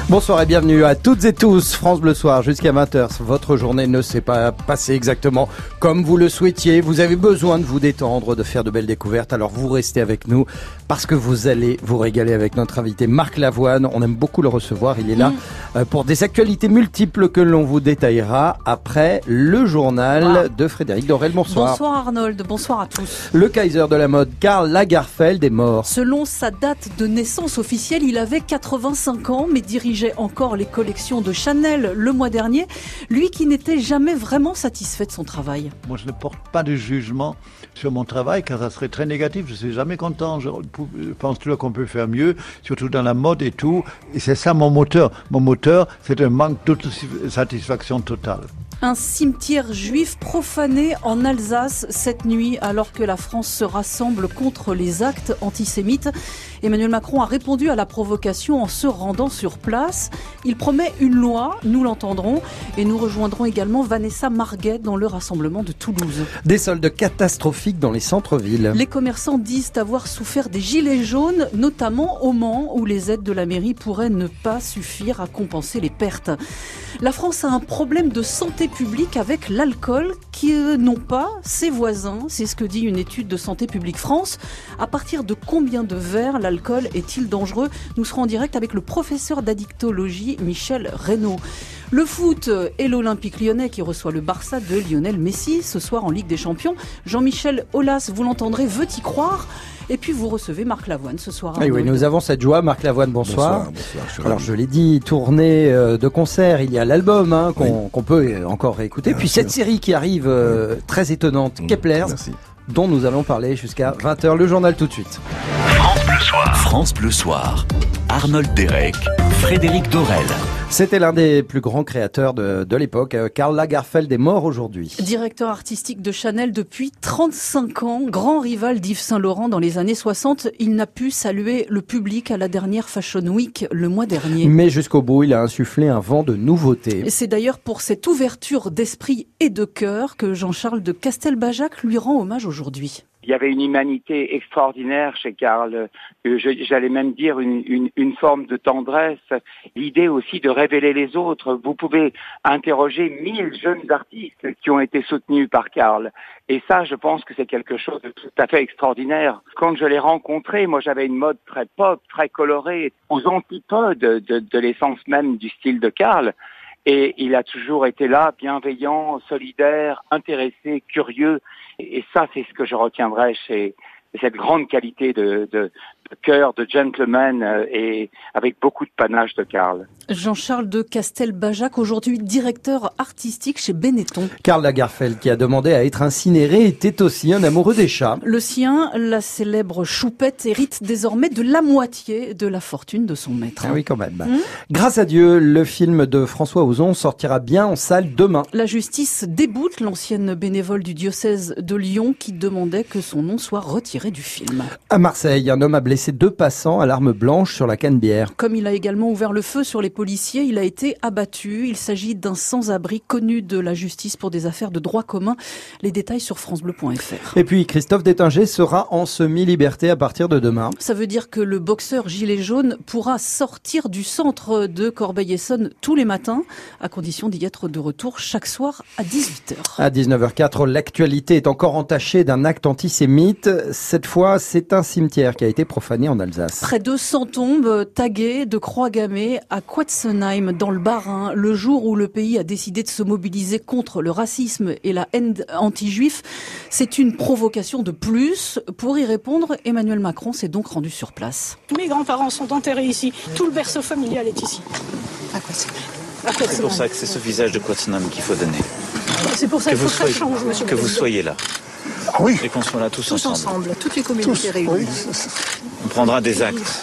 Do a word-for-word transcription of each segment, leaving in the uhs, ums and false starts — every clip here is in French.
Bonsoir et bienvenue à toutes et tous. France Bleu Soir jusqu'à vingt heures. Votre journée ne s'est pas passée exactement comme vous le souhaitiez. Vous avez besoin de vous détendre, de faire de belles découvertes. Alors vous restez avec nous parce que vous allez vous régaler avec notre invité Marc Lavoine. On aime beaucoup le recevoir. Il est là mmh. pour des actualités multiples que l'on vous détaillera après le journal ah. de Frédéric Dorel. Bonsoir. Bonsoir Arnold. Bonsoir à tous. Le Kaiser de la mode, Karl Lagerfeld, est mort. Selon sa date de naissance officielle, il avait quatre-vingt-cinq ans, mais dirigeait encore les collections de Chanel le mois dernier, lui qui n'était jamais vraiment satisfait de son travail. Moi, je ne porte pas de jugement sur mon travail, car ça serait très négatif. Je ne suis jamais content. Je pense toujours qu'on peut faire mieux, surtout dans la mode et tout. Et c'est ça mon moteur. Mon moteur, c'est un manque d'autosatisfaction totale. Un cimetière juif profané en Alsace cette nuit, alors que la France se rassemble contre les actes antisémites. Emmanuel Macron a répondu à la provocation en se rendant sur place. Il promet une loi, nous l'entendrons, et nous rejoindrons également Vanessa Marguet dans le rassemblement de Toulouse. Des soldes catastrophiques dans les centres-villes. Les commerçants disent avoir souffert des gilets jaunes, notamment au Mans, où les aides de la mairie pourraient ne pas suffire à compenser les pertes. La France a un problème de santé publique avec l'alcool qui n'ont pas ses voisins. C'est ce que dit une étude de Santé publique France. À partir de combien de verres l'alcool est-il dangereux? Nous serons en direct avec le professeur d'addictologie Michel Reynaud. Le foot et l'Olympique lyonnais qui reçoit le Barça de Lionel Messi ce soir en Ligue des Champions. Jean-Michel Aulas, vous l'entendrez, veut y croire. Et puis vous recevez Marc Lavoine ce soir. Oui, oui, nous avons cette joie. Marc Lavoine, bonsoir. Bonsoir, bonsoir. Je Alors je l'ai dit, tournée de concert, il y a l'album hein, qu'on oui. qu'on peut encore réécouter. Bien Puis sûr. Cette série qui arrive euh, très étonnante, mmh, Kepler, merci. Dont nous allons parler jusqu'à vingt heures. Le journal tout de suite. France Bleu Soir. France Bleu Soir. Arnold Derek, Frédéric Dorel. C'était l'un des plus grands créateurs de, de l'époque. Karl Lagerfeld est mort aujourd'hui. Directeur artistique de Chanel depuis trente-cinq ans, grand rival d'Yves Saint Laurent dans les années soixante, il n'a pu saluer le public à la dernière Fashion Week le mois dernier. Mais jusqu'au bout, il a insufflé un vent de nouveautés. Et c'est d'ailleurs pour cette ouverture d'esprit et de cœur que Jean-Charles de Castelbajac lui rend hommage aujourd'hui. Il y avait une humanité extraordinaire chez Karl, j'allais même dire une, une, une forme de tendresse, l'idée aussi de révéler les autres. Vous pouvez interroger mille jeunes artistes qui ont été soutenus par Karl. Et ça, je pense que c'est quelque chose de tout à fait extraordinaire. Quand je l'ai rencontré, moi j'avais une mode très pop, très colorée, aux antipodes de, de, de l'essence même du style de Karl. Et il a toujours été là, bienveillant, solidaire, intéressé, curieux. Et ça, c'est ce que je retiendrai chez cette grande qualité de, de, de cœur, de gentleman euh, et avec beaucoup de panache de Karl. Jean-Charles de Castelbajac, aujourd'hui directeur artistique chez Benetton. Karl Lagerfeld, qui a demandé à être incinéré, était aussi un amoureux des chats. Le sien, la célèbre choupette, hérite désormais de la moitié de la fortune de son maître. Ah oui, quand même. Mmh. Grâce à Dieu, le film de François Ozon sortira bien en salle demain. La justice déboute l'ancienne bénévole du diocèse de Lyon qui demandait que son nom soit retiré du film. À Marseille, un homme a blessé deux passants à l'arme blanche sur la Canebière. Comme il a également ouvert le feu sur les policiers, il a été abattu. Il s'agit d'un sans-abri connu de la justice pour des affaires de droit commun. Les détails sur francebleu point f r. Et puis Christophe Détinger sera en semi-liberté à partir de demain. Ça veut dire que le boxeur gilet jaune pourra sortir du centre de Corbeil-Essonnes tous les matins, à condition d'y être de retour chaque soir à dix-huit heures. À dix-neuf heures quatre, l'actualité est encore entachée d'un acte antisémite. Cette fois, c'est un cimetière qui a été profané en Alsace. Près de cent tombes taguées de croix gammées à Quatzenheim, dans le Bas-Rhin, le jour où le pays a décidé de se mobiliser contre le racisme et la haine anti-juif. C'est une provocation de plus. Pour y répondre, Emmanuel Macron s'est donc rendu sur place. Mes grands-parents sont enterrés ici. Tout le berceau familial est ici. À Quatzenheim. C'est pour ça que c'est ce visage de Quatzenheim qu'il faut donner. C'est pour ça qu'il faut que ça change, monsieur. Que vous soyez là. Ah oui. Et qu'on soit là tous, tous ensemble. ensemble. Toutes les communautés réunies. Oui. On prendra des actes,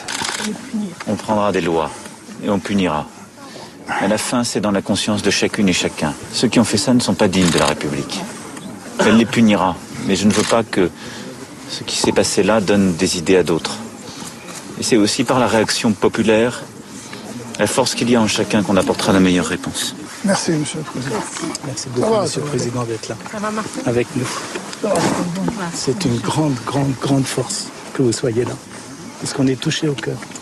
on prendra des lois et on punira. Mais la fin, c'est dans la conscience de chacune et chacun. Ceux qui ont fait ça ne sont pas dignes de la République. Elle les punira, mais je ne veux pas que ce qui s'est passé là donne des idées à d'autres. Et c'est aussi par la réaction populaire, la force qu'il y a en chacun, qu'on apportera la meilleure réponse. Merci, monsieur le Président. Merci beaucoup, va, monsieur le Président, d'être là, avec nous. C'est une grande, grande, grande force que vous soyez là, parce qu'on est touché au cœur.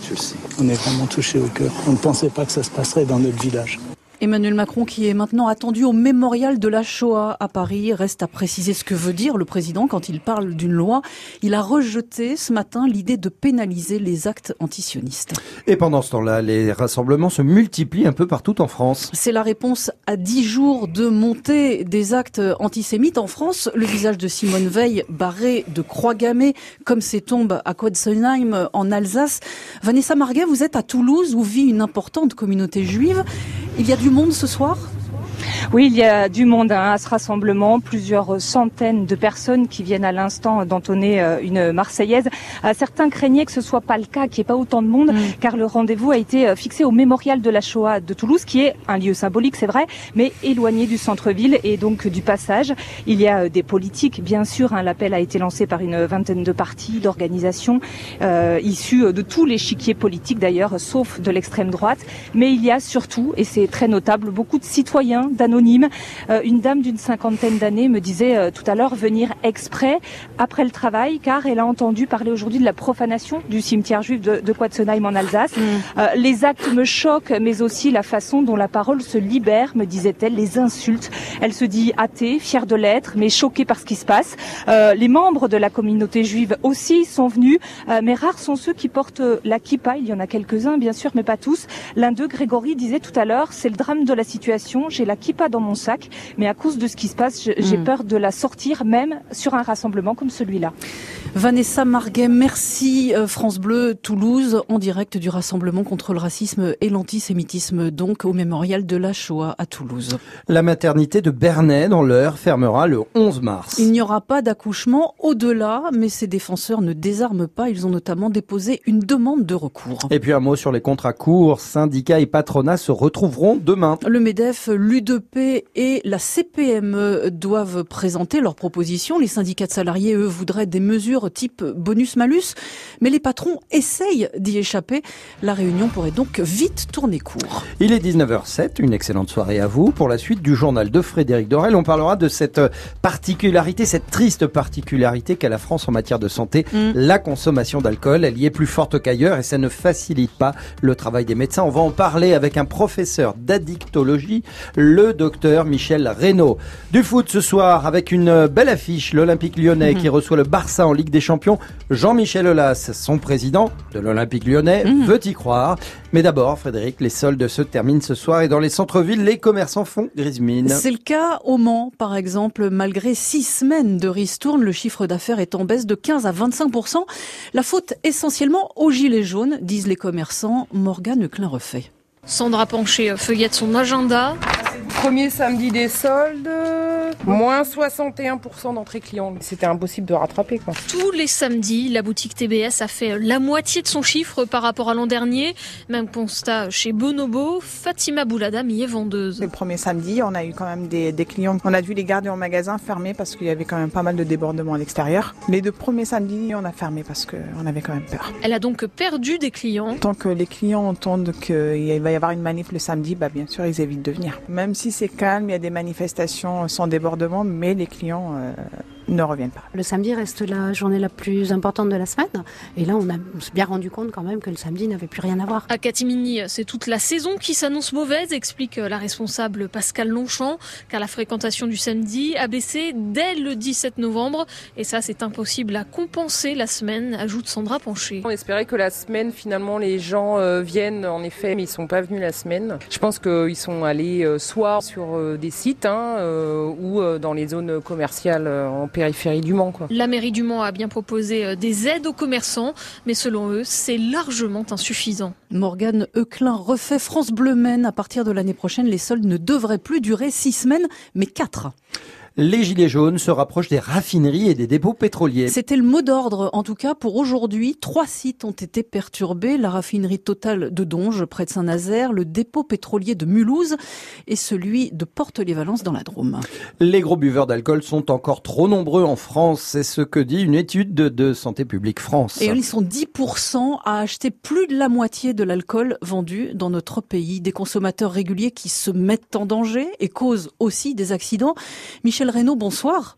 Je le sais. On est vraiment touchés au cœur. On ne pensait pas que ça se passerait dans notre village. Emmanuel Macron, qui est maintenant attendu au mémorial de la Shoah à Paris, reste à préciser ce que veut dire le président quand il parle d'une loi. Il a rejeté ce matin l'idée de pénaliser les actes antisionistes. Et pendant ce temps-là, les rassemblements se multiplient un peu partout en France. C'est la réponse à dix jours de montée des actes antisémites en France. Le visage de Simone Veil barré de croix gammées, comme ces tombes à Quatzenheim en Alsace. Vanessa Marguet, vous êtes à Toulouse où vit une importante communauté juive. Il y a du monde ce soir ? Oui, il y a du monde hein, à ce rassemblement, plusieurs centaines de personnes qui viennent à l'instant d'entonner euh, une Marseillaise. Euh, certains craignaient que ce soit pas le cas, qu'il n'y ait pas autant de monde, mmh. car le rendez-vous a été euh, fixé au mémorial de la Shoah de Toulouse, qui est un lieu symbolique, c'est vrai, mais éloigné du centre-ville et donc du passage. Il y a euh, des politiques, bien sûr. Hein, l'appel a été lancé par une vingtaine de partis, d'organisations, euh, issus de tous les chiquiers politiques d'ailleurs, sauf de l'extrême droite. Mais il y a surtout, et c'est très notable, beaucoup de citoyens, d'anonymes. Euh, une dame d'une cinquantaine d'années me disait euh, tout à l'heure venir exprès après le travail car elle a entendu parler aujourd'hui de la profanation du cimetière juif de, de Quatzenheim en Alsace. Mmh. Euh, les actes me choquent, mais aussi la façon dont la parole se libère, me disait-elle, les insultes. Elle se dit athée, fière de l'être, mais choquée par ce qui se passe. Euh, les membres de la communauté juive aussi sont venus, euh, mais rares sont ceux qui portent la kippa. Il y en a quelques-uns, bien sûr, mais pas tous. L'un d'eux, Grégory, disait tout à l'heure, c'est le drame de la situation. J'ai la kippa dans mon sac, mais à cause de ce qui se passe, j'ai mmh. peur de la sortir, même sur un rassemblement comme celui-là. Vanessa Marguet, merci. France Bleu, Toulouse, en direct du rassemblement contre le racisme et l'antisémitisme, donc au mémorial de la Shoah à Toulouse. La maternité de Bernay, dans l'Eure, fermera le onze mars. Il n'y aura pas d'accouchement au-delà, mais ces défenseurs ne désarment pas. Ils ont notamment déposé une demande de recours. Et puis un mot sur les contrats courts. Syndicats et patronats se retrouveront demain. Le MEDEF, l'U D P et la C P M E doivent présenter leurs propositions. Les syndicats de salariés, eux, voudraient des mesures type bonus-malus, mais les patrons essayent d'y échapper. La réunion pourrait donc vite tourner court. Il est dix-neuf heures zéro sept, une excellente soirée à vous. Pour la suite du journal de Frédéric Dorel, on parlera de cette particularité, cette triste particularité qu'a la France en matière de santé, mmh. la consommation d'alcool. Elle y est plus forte qu'ailleurs et ça ne facilite pas le travail des médecins. On va en parler avec un professeur d'addictologie, le docteur Michel Reynaud. Du foot ce soir avec une belle affiche, l'Olympique Lyonnais mmh. qui reçoit le Barça en Ligue des Champions. Jean-Michel Aulas, son président de l'Olympique Lyonnais, mmh. veut y croire. Mais d'abord, Frédéric, les soldes se terminent ce soir et dans les centres-villes, les commerçants font grise mine. C'est le cas au Mans, par exemple. Malgré six semaines de ristourne, le chiffre d'affaires est en baisse de quinze à vingt-cinq pour cent. La faute essentiellement aux gilets jaunes, disent les commerçants. Morgane Klein-Refait. Sandra Pancher feuillette son agenda. Premier samedi des soldes, moins soixante et un pour cent d'entrée clients. C'était impossible de rattraper, quoi. Tous les samedis, la boutique T B S a fait la moitié de son chiffre par rapport à l'an dernier. Même constat chez Bonobo, Fatima Bouladam y est vendeuse. Le premier samedi, on a eu quand même des, des clients. On a dû les garder en magasin fermés parce qu'il y avait quand même pas mal de débordements à l'extérieur. Les deux premiers samedis, on a fermé parce qu'on avait quand même peur. Elle a donc perdu des clients. Tant que les clients entendent qu'il va y avoir une manif le samedi, bah bien sûr, ils évitent de venir. Même si c'est calme, il y a des manifestations sans débordement, mais les clients euh, ne reviennent pas. Le samedi reste la journée la plus importante de la semaine. Et là, on, a, on s'est bien rendu compte quand même que le samedi n'avait plus rien à voir. À Catimini, c'est toute la saison qui s'annonce mauvaise, explique la responsable Pascal Longchamp, car la fréquentation du samedi a baissé dès le dix-sept novembre. Et ça, c'est impossible à compenser la semaine, ajoute Sandra Pancher. On espérait que la semaine, finalement, les gens euh, viennent, en effet, mais ils ne sont pas venus la semaine. Je pense qu'ils sont allés euh, soit sur euh, des sites hein, euh, ou euh, dans les zones commerciales euh, en périphérie du Mans, quoi. La mairie du Mans a bien proposé des aides aux commerçants, mais selon eux, c'est largement insuffisant. Morgane Euclin refait France Bleu Maine. À partir de l'année prochaine, les soldes ne devraient plus durer six semaines, mais quatre. Les gilets jaunes se rapprochent des raffineries et des dépôts pétroliers. C'était le mot d'ordre, en tout cas pour aujourd'hui. Trois sites ont été perturbés. La raffinerie Total de Donge, près de Saint-Nazaire, le dépôt pétrolier de Mulhouse et celui de Porte-les-Valences dans la Drôme. Les gros buveurs d'alcool sont encore trop nombreux en France. C'est ce que dit une étude de, de Santé publique France. Et ils sont dix pour cent à acheter plus de la moitié de l'alcool vendu dans notre pays. Des consommateurs réguliers qui se mettent en danger et causent aussi des accidents. Michel Reynaud, bonsoir.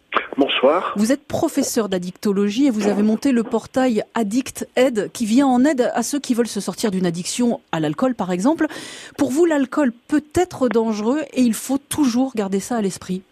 Bonsoir. Vous êtes professeur d'addictologie et vous avez monté le portail Addict Aid qui vient en aide à ceux qui veulent se sortir d'une addiction à l'alcool par exemple. Pour vous, l'alcool peut être dangereux et il faut toujours garder ça à l'esprit.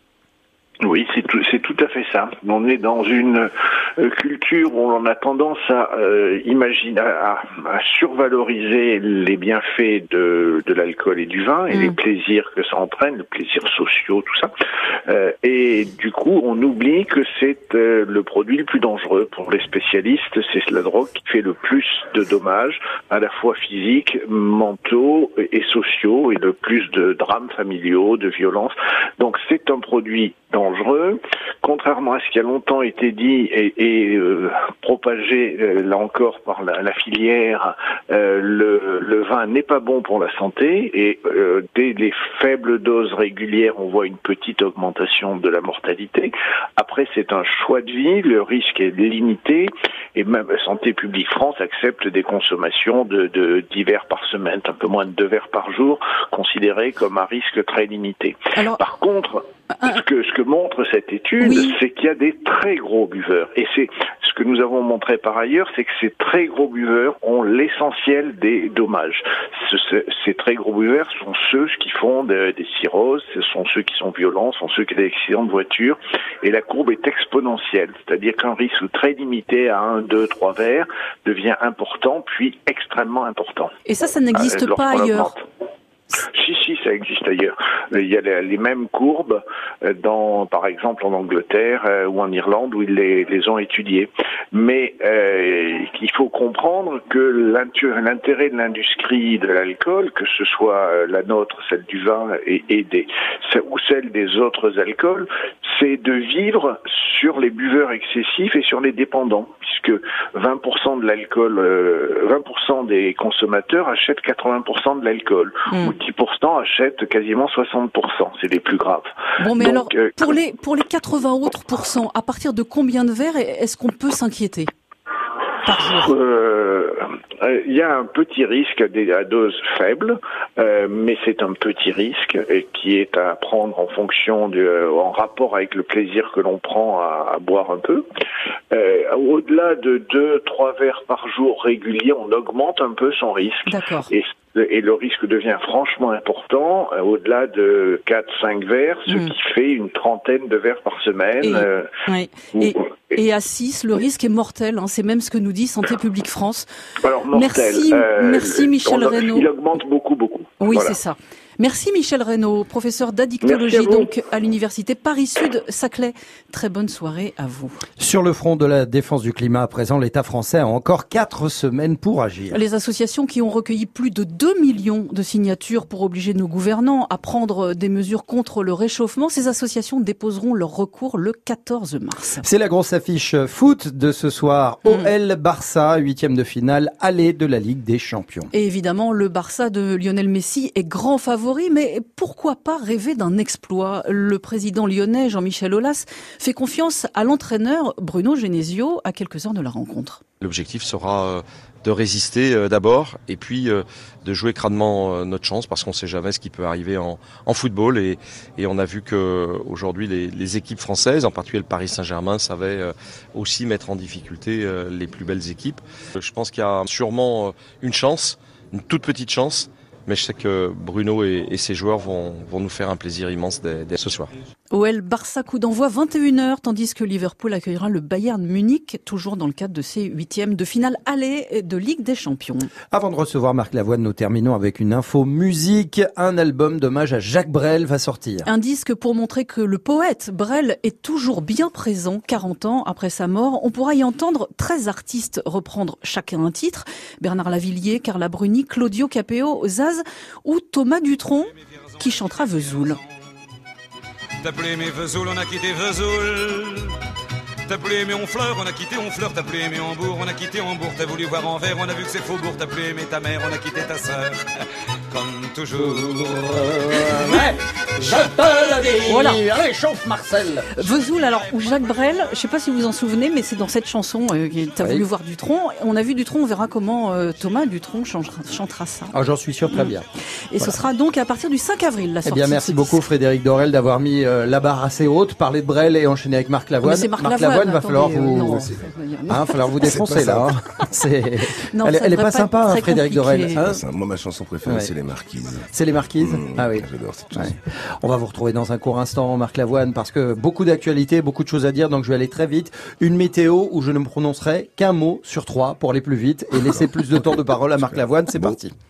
Oui, c'est tout, c'est tout à fait ça. On est dans une euh, culture où on a tendance à euh, imaginer, à, à survaloriser les bienfaits de, de l'alcool et du vin et mmh. les plaisirs que ça entraîne, les plaisirs sociaux, tout ça. Euh, et du coup, on oublie que c'est euh, le produit le plus dangereux pour les spécialistes. C'est la drogue qui fait le plus de dommages, à la fois physiques, mentaux et sociaux, et le plus de drames familiaux, de violences. Donc, c'est un produit dangereux, contrairement à ce qui a longtemps été dit et, et euh, propagé euh, là encore par la, la filière, euh, le, le vin n'est pas bon pour la santé et euh, dès les faibles doses régulières, on voit une petite augmentation de la mortalité. Après, c'est un choix de vie, le risque est limité et même Santé publique France accepte des consommations de, de dix verres par semaine, un peu moins de deux verres par jour, considérés comme un risque très limité. Alors, par contre, ce que, ce que montre cette étude, oui. c'est qu'il y a des très gros buveurs. Et c'est ce que nous avons montré par ailleurs, c'est que ces très gros buveurs ont l'essentiel des dommages. Ce, ce, ces très gros buveurs sont ceux qui font de, des cirrhoses, ce sont ceux qui sont violents, ce sont ceux qui ont des accidents de voiture. Et la courbe est exponentielle. C'est-à-dire qu'un risque très limité à un, deux, trois verres devient important, puis extrêmement important. Et ça, ça n'existe euh, pas ailleurs. Si, si, ça existe ailleurs. Il y a les, les mêmes courbes dans, par exemple, en Angleterre euh, ou en Irlande où ils les, les ont étudiées. Mais euh, il faut comprendre que l'intérêt de l'industrie de l'alcool, que ce soit la nôtre, celle du vin et, et des, ou celle des autres alcools, c'est de vivre sur les buveurs excessifs et sur les dépendants, puisque vingt pour cent de l'alcool, euh, vingt pour cent des consommateurs achètent quatre-vingts pour cent de l'alcool. Mmh. dix pour cent achètent quasiment soixante pour cent, c'est les plus graves. Bon, mais Donc, alors, euh, pour les, pour les quatre-vingts autres pourcents, à partir de combien de verres est-ce qu'on peut s'inquiéter par jour ? Euh, il y a un petit risque à dose faible, euh, mais c'est un petit risque qui est à prendre en fonction de, en rapport avec le plaisir que l'on prend à, à boire un peu. Euh, au-delà de deux, trois verres par jour réguliers, on augmente un peu son risque. D'accord. Et, et le risque devient franchement important euh, au-delà de quatre, cinq verres, ce mmh. qui fait une trentaine de verres par semaine. Et, euh, ouais. ou, et, et à six, le risque est mortel. Hein, c'est même ce que nous dit Santé publique France. Alors, mortel, merci, euh, merci Michel on, Reynaud. Il augmente beaucoup, beaucoup. Oui, voilà. c'est ça. Merci Michel Reynaud, professeur d'addictologie à donc à l'université Paris-Sud-Saclay. Très bonne soirée à vous. Sur le front de la défense du climat, à présent, l'État français a encore quatre semaines pour agir. Les associations qui ont recueilli plus de deux millions de signatures pour obliger nos gouvernants à prendre des mesures contre le réchauffement, ces associations déposeront leur recours le quatorze mars. C'est la grosse affiche foot de ce soir. Mmh. O L Barça, huitième de finale, aller de la Ligue des Champions. Et évidemment, le Barça de Lionel Messi est grand favori. Mais pourquoi pas rêver d'un exploit ? Le président lyonnais Jean-Michel Aulas fait confiance à l'entraîneur Bruno Genesio à quelques heures de la rencontre. L'objectif sera de résister d'abord et puis de jouer crânement notre chance parce qu'on ne sait jamais ce qui peut arriver en, en football et, et on a vu qu'aujourd'hui les, les équipes françaises, en particulier le Paris Saint-Germain, savaient aussi mettre en difficulté les plus belles équipes. Je pense qu'il y a sûrement une chance, une toute petite chance. Mais je sais que Bruno et, et ses joueurs vont, vont nous faire un plaisir immense dès, dès ce soir. O L Barça, coup d'envoi vingt et une heures, tandis que Liverpool accueillera le Bayern Munich, toujours dans le cadre de ses huitièmes de finale aller de Ligue des Champions. Avant de recevoir Marc Lavoine, nous terminons avec une info musique. Un album d'hommage à Jacques Brel va sortir. Un disque pour montrer que le poète Brel est toujours bien présent, quarante ans après sa mort. On pourra y entendre treize artistes reprendre chacun un titre. Bernard Lavillier, Carla Bruni, Claudio Capéo, Zaz ou Thomas Dutronc qui chantera Vesoul. T'as plus aimé Vesoul, on a quitté Vesoul. T'as plus aimé Honfleur, on a quitté Honfleur. T'as plus aimé Hambourg, on a quitté Hambourg. T'as voulu voir Anvers, on a vu que c'est Faubourg. T'as plus aimé ta mère, on a quitté ta sœur. Comme toujours. Ouais. Je te le dis. Voilà. Allez, chauffe Marcel. Vesoul, alors, ou Jacques Brel, je sais pas si vous vous en souvenez, mais c'est dans cette chanson, euh, t'as Oui. voulu voir Dutronc. On a vu Dutronc, on verra comment euh, Thomas Dutronc changera- chantera ça. Ah, j'en suis sûr très bien. Et Voilà. ce sera donc à partir du cinq avril, la Eh sortie. bien, de merci ce beaucoup disque. Frédéric Dorel d'avoir mis euh, la barre assez haute, parler de Brel et enchaîner avec Marc Lavoine. Mais c'est Marc Lavoine, va falloir attendez, vous, euh, non, hein, c'est- va falloir vous défoncer C'est pas là. hein. C'est, Non, elle, ça elle est devrait pas pas sympa, être hein, très Frédéric Dorel. compliqué. Hein Ça, moi, ma chanson préférée, Ouais. c'est Les Marquises. C'est les Marquises. Mmh, Ah oui. J'adore cette chanson. Ouais. On va vous retrouver dans un court instant, Marc Lavoine, parce que beaucoup d'actualités, beaucoup de choses à dire, donc je vais aller très vite. Une météo où je ne prononcerai qu'un mot sur trois pour aller plus vite et laisser plus de temps de parole à Marc Lavoine. C'est parti.